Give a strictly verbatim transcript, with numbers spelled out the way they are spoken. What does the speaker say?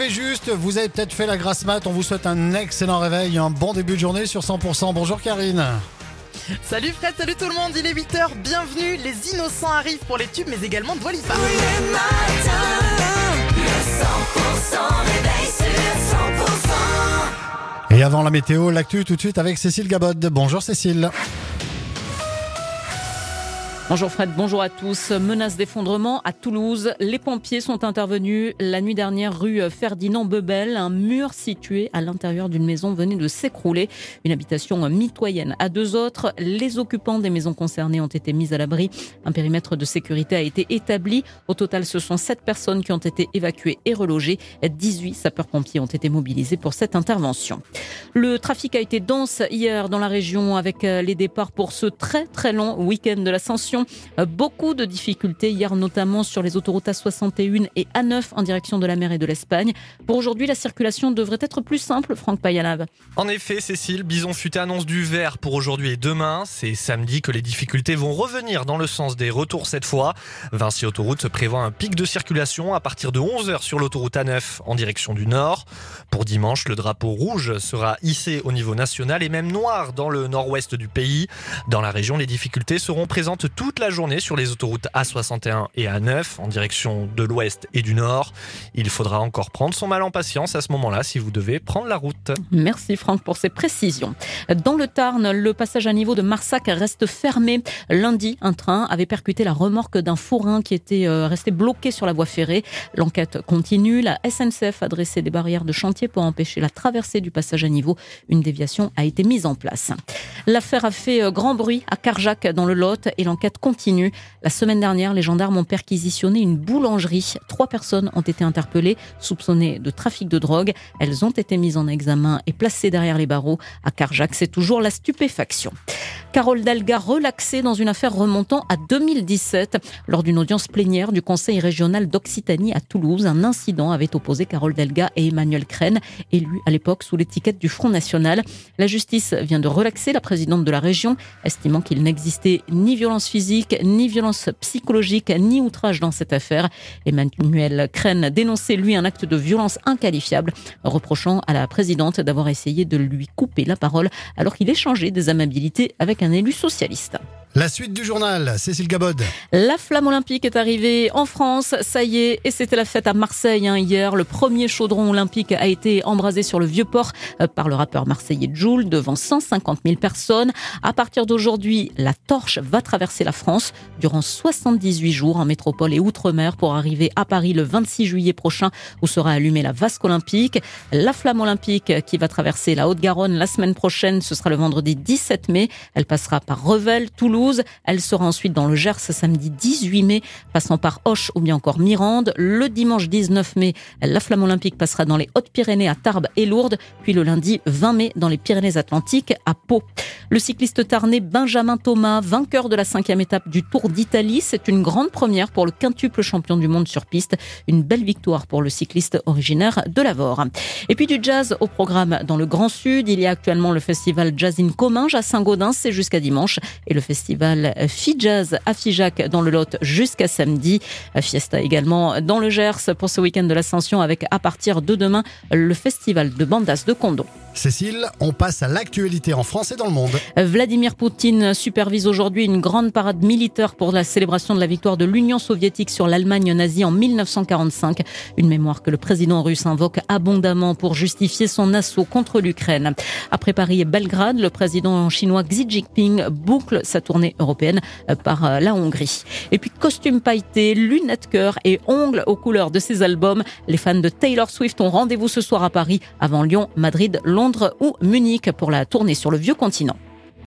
levez juste, vous avez peut-être fait la grasse mat, on vous souhaite un excellent réveil, un bon début de journée sur cent pour cent. Bonjour Karine. Salut Fred, salut tout le monde, il est huit heures, bienvenue, les innocents arrivent pour les tubes mais également Dua Lipa. Tous les matins, le cent pour cent réveil sur cent pour cent. Et avant la météo, l'actu tout de suite avec Cécile Gabod. Bonjour Cécile. Bonjour Fred, bonjour à tous. Menace d'effondrement à Toulouse. Les pompiers sont intervenus la nuit dernière rue Ferdinand Bebel. Un mur situé à l'intérieur d'une maison venait de s'écrouler. Une habitation mitoyenne à deux autres. Les occupants des maisons concernées ont été mis à l'abri. Un périmètre de sécurité a été établi. Au total, ce sont sept personnes qui ont été évacuées et relogées. dix-huit sapeurs-pompiers ont été mobilisés pour cette intervention. Le trafic a été dense hier dans la région avec les départs pour ce très très long week-end de l'Ascension. Beaucoup de difficultés hier, notamment sur les autoroutes A soixante et un et A neuf en direction de la mer et de l'Espagne. Pour aujourd'hui, la circulation devrait être plus simple, Franck Payalave. En effet, Cécile, Bison Futé annonce du vert pour aujourd'hui et demain. C'est samedi que les difficultés vont revenir dans le sens des retours cette fois. Vinci Autoroute prévoit un pic de circulation à partir de onze heures sur l'autoroute A neuf en direction du nord. Pour dimanche, le drapeau rouge sera hissé au niveau national et même noir dans le nord-ouest du pays. Dans la région, les difficultés seront présentes toute la journée sur les autoroutes A soixante et un et A neuf en direction de l'ouest et du nord. Il faudra encore prendre son mal en patience à ce moment-là si vous devez prendre la route. Merci Franck pour ces précisions. Dans le Tarn, le passage à niveau de Marsac reste fermé. Lundi, un train avait percuté la remorque d'un forain qui était resté bloqué sur la voie ferrée. L'enquête continue. La S N C F a dressé des barrières de chantier pour empêcher la traversée du passage à niveau. Une déviation a été mise en place. L'affaire a fait grand bruit à Carjac dans le Lot et l'enquête continue. La semaine dernière, les gendarmes ont perquisitionné une boulangerie. Trois personnes ont été interpellées, soupçonnées de trafic de drogue. Elles ont été mises en examen et placées derrière les barreaux. À Carjac, c'est toujours la stupéfaction. Carole Delga relaxée dans une affaire remontant à deux mille dix-sept. Lors d'une audience plénière du Conseil régional d'Occitanie à Toulouse, un incident avait opposé Carole Delga et Emmanuel Crène, élu à l'époque sous l'étiquette du Front National. La justice vient de relaxer la présidente de la région, estimant qu'il n'existait ni violence physique, ni violence psychologique, ni outrage dans cette affaire. Emmanuel Crène dénonçait, lui, un acte de violence inqualifiable, reprochant à la présidente d'avoir essayé de lui couper la parole alors qu'il échangeait des amabilités avec un élu socialiste. La suite du journal, Cécile Gabod. La flamme olympique est arrivée en France, ça y est, et c'était la fête à Marseille hein, hier. Le premier chaudron olympique a été embrasé sur le Vieux-Port euh, par le rappeur marseillais Jul devant cent cinquante mille personnes. À partir d'aujourd'hui, la torche va traverser la France durant soixante-dix-huit jours en métropole et outre-mer pour arriver à Paris le vingt-six juillet prochain où sera allumée la vasque olympique. La flamme olympique qui va traverser la Haute-Garonne la semaine prochaine, ce sera le vendredi dix-sept mai. Elle passera par Revel, Toulouse. Elle sera ensuite dans le Gers samedi dix-huit mai, passant par Auch ou bien encore Mirande. Le dimanche dix-neuf mai, la flamme olympique passera dans les Hautes-Pyrénées à Tarbes et Lourdes, puis le lundi vingt mai dans les Pyrénées-Atlantiques à Pau. Le cycliste tarnais Benjamin Thomas, vainqueur de la cinquième étape du Tour d'Italie, c'est une grande première pour le quintuple champion du monde sur piste. Une belle victoire pour le cycliste originaire de Lavore. Et puis du jazz au programme dans le Grand Sud. Il y a actuellement le festival Jazz in Comminges à Saint-Gaudens, c'est jusqu'à dimanche, et le festival Fi-Jazz à Figeac dans le Lot jusqu'à samedi. Fiesta également dans le Gers pour ce week-end de l'Ascension avec à partir de demain le festival de Bandas de Condom. Cécile, on passe à l'actualité en France et dans le monde. Vladimir Poutine supervise aujourd'hui une grande parade militaire pour la célébration de la victoire de l'Union soviétique sur l'Allemagne nazie en mille neuf cent quarante-cinq. Une mémoire que le président russe invoque abondamment pour justifier son assaut contre l'Ukraine. Après Paris et Belgrade, le président chinois Xi Jinping boucle sa tournée européenne par la Hongrie. Et puis costume pailleté, lunettes cœur et ongles aux couleurs de ses albums. Les fans de Taylor Swift ont rendez-vous ce soir à Paris avant Lyon, Madrid, Londres ou Munich pour la tournée sur le vieux continent.